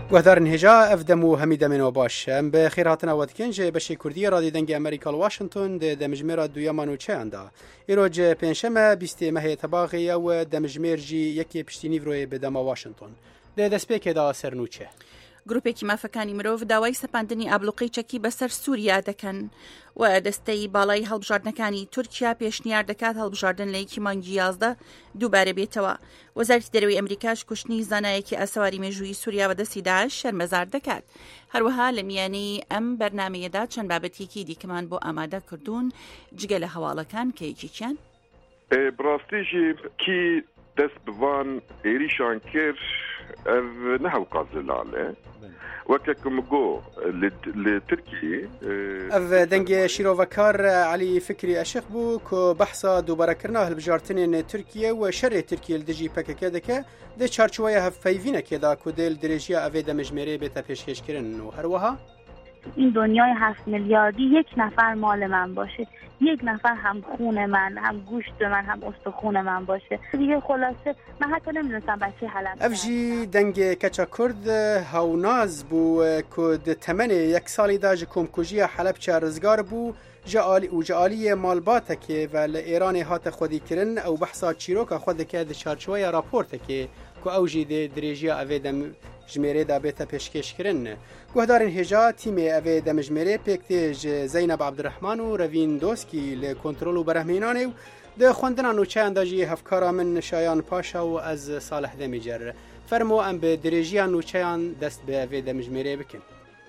گوهدارن هجا افدم و همیده منو باش به خیر هاتن آوادکن جه بشه کردی رادی دنگ امریکا واشنطن ده دمجمیر دویامانو چه اندا ایروج پنجشنبه 20 مه تباغی و دمجمیر جی یکی پشتینی روی به دما واشنطن ده دسپیک دا سرنوچه گروپێکی مافەکانی مرۆڤ داوای سەپاندنی ئابلوقەی چەکی بەسەر سووریا دەکەن و دەستەی باڵای هەڵبژاردنەکانی تورکیا پێشنیار دەکات هەڵبژاردن لە یەکی مانگی 11 دووبارە بێتەوە. وەزارەتی دەرەوەی ئەمریکاش کوشتنی زانایەکی ئاسەواری مێژووی سووریا بەدەستی داعش شەرمەزار دەکات. هەروەها لە میانەی ئەم بەرنامەیەدا چەند بابەتێکی دیکەمان بۆ ئامادە کردوون جگە لە هەواڵەکان کە یەکێکیان بڕاستیژی کی دەست بوان عێریشان کرد نهو قازلاله وككم جو لتركيا اف دنگ شيروفكار علي فكري اشخ بو كو بحثا دوباره كرناه بجارتنين تركيا وشر تركيا الدجي بككه دكه د چارچويه هفيفينه كدا كودل درجيا اوي دمجمري بتا پیشکش کردن و هروها این دنیای 7 میلیاردی یک نفر مال من باشه، یک نفر هم خون من، هم گوشت من، هم استخون من باشه. دیگه خلاصه من حتی نمیدونستم بچه حلب افجی دنگ کچا کرد هاوناز بو کد تمن یک سالی دا جکم کجی حلب چه رزگار بو جعالی مالباته که و ایران هات خودی کرن او بحثا چیروکا خود که د چارچوبه راپورته که کو اوجی د درجه اوی دم جمهوری دا بیت پیشکش کردن. گوهدارن هجا تیم اوی دمجمهری پکتیج زینب عبدالرحمن و روین دوسکی لکنترل و برهمینانه و ده خوندنان و چه انداجی هفکارا من شایان پاشا و از صالح دمیجر فرمو ام به درجیان و چهان دست به اوی دمجمهری بکن.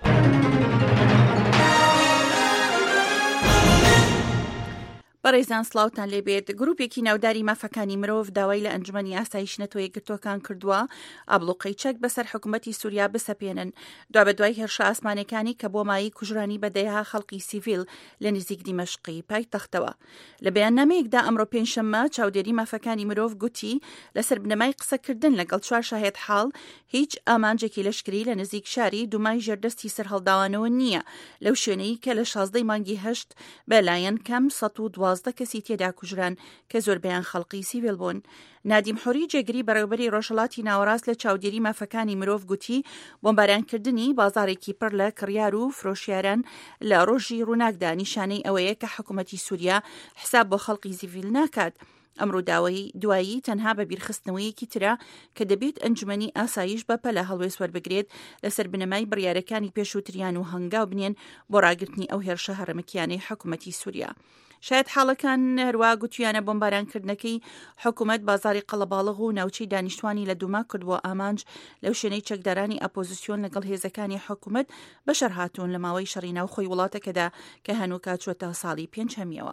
بەڕێزان سلااوتان لێبێت گروپێکی ناوداری مافەکانی مرۆڤ داوای لە ئەنجومەنی ئاسایش نەتۆ یەکگرتوەکان کردووە ئابلوقەی چەک بەسەر حکوومەتی سووریا بسەپێنن دوا بە دوای هێرشە ئاسمانەکانی کە بۆ مایی کوژرانی بەدەیها خەڵکی سیڤیل لە نزیک دیمەشقی پایتەختەوە. لە بەیاننامەیەکدا ئەمڕۆ پێنجشەممە چاودێری مافەکانی مرۆڤ گوتی لەسەر بنەمای قسەکردن لەگەڵ 4 شاهێد حاڵ هیچ ئامانجێکی لەشکری لە نزیک شاری دومای ژێردەستی سەر هەڵداوانەوە نییە لەو شوێنەی کە لە 16 مانگی 8 بەلایەن کەم 112 کەسی تێدا کوژران کە زۆربیان خەڵقی سیڤیل بوون. نادیم حوری جێگری بەڕێوەبەری ڕۆژهەڵاتی ناوەڕاست لە چاودێری مافەکانی مرۆڤ گوتی بۆمبارانکردنی بازارێکی پڕ لە کڕیار و فرۆشیاران لە ڕۆژی ڕووناکدا نیشانەی ئەوەیە کە حکوومەتی سووریا حساب بۆ خەڵقی سیڤیل ناکات. ئەمڕۆ دوایی تەنها بە بیرخستنەوەیەکی ترە کە دەبێت ئەنجومەنی ئاسایش بەپە لە هەڵوێ سوەربگرێت لەسەر بنەمای بڕیارەکانی پێشووتریان و هەنگاو بنێن بۆ ڕاگرتنی ئەو هێرشە هەرەمەکیانەی حکوومەتی سووریا. شاید حاڵەکان هەروە گوتیانە بۆمبارانکردنەکەی حکوومەت بازاری قەڵەباڵغ و ناوچەی دانیشتوانی لە دووما کردووە ئامانج لەو شوێنەی چەکدارانی ئاپۆزیسیۆن لەگەڵ هێزەکانی حکوومەت بەشەر هاتوون لە ماوەی شەڕی ناوخۆی وڵاتەکەدا کە هەنووکە چوەتە ساڵی پێنجەمیەوە.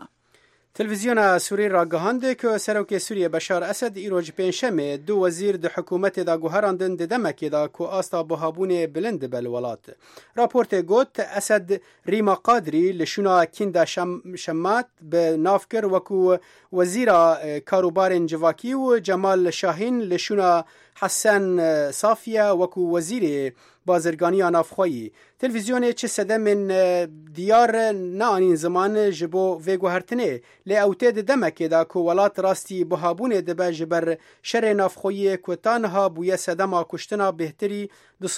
تلفزیون سوری را گهاند که سروک سوریه بشار اسد ایروج پنجشنبه دو وزیر د حکومت دا گوهراندن د دمک دا کو آستا بهابون بلند بلولات. راپورت گوت اسد ریما قادری لشونا کیندا شمات به نافکر وکو وزیر کاروبار جواکی و جمال شاهین لشونا حسن صافیه وکو وزیر بازرگانی نافخوایی. تلویزیون چه سده من دیار نانین زمان جبو ویگو هرتنه لی اوتید دمکه دا که ولات راستی بهابون دبه جبر شر نافخوایی کتانها بوی سدما کشتنا بهتری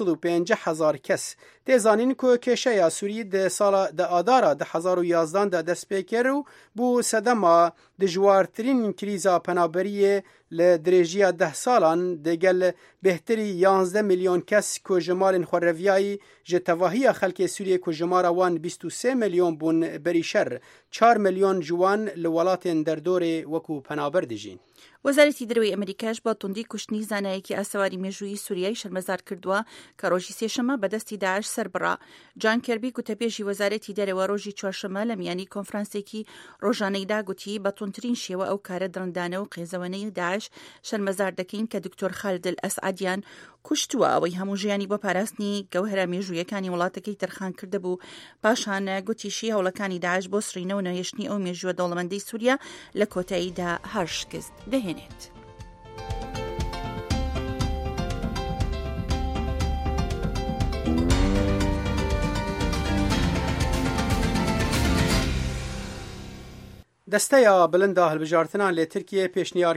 250,000 کس. تیزانین که کشه سوری ده سال ده آدارا ده 2011 ده دست پیکر بو سدما ده جوارترین کریزا پنابریه لدرجه 10 سالان دگل بهتری 11 میلیون کس که جمال خورویایی جتواهی خلک سوریه که جمارا وان 23 میلیون بون بریشر 4 میلیون جوان لولات در دور وکو پنابر دجین. وەزارەتی دەرەوەی ئەمریکاش بە توندی کوشتنی زانایەکی ئاسەواری مێژووی سووریای شەرمەزار کردووە کە ڕۆژی سێشەمە بەدەستی داعش سەربڕا. جان کێربی گوتەپێشی وەزارەتی دەرەوە ڕۆژی چوارشەمە لە میانی کۆنفرانسێکی ڕۆژانەیدا گوتی بە توندترین شێوە ئەو کارە درەندانە و قێزەوەنەی داعش شەرمەزار دەکەین کە دکتۆر خالد ئەسعەدیان کوشتووە ئەوەی هەموو ژیانی بۆ پاراستنی گەوهرە مێژوویەکانی وڵاتەکەی تەرخان کردهبوو. پاشان گوتیشی هەوڵەکانی داعش بۆ سڕینەوە نەهێشتنی ئەو مێژووە دەوڵەمەندەی سووریا لە کۆتاییدا هەر شکست دەهێنێت. دسته بلنده هلبجارتنان لی ترکیه پیشنیار